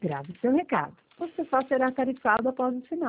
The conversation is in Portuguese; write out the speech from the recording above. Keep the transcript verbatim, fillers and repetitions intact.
Grave seu recado. O sofá será tarifado após o sinal.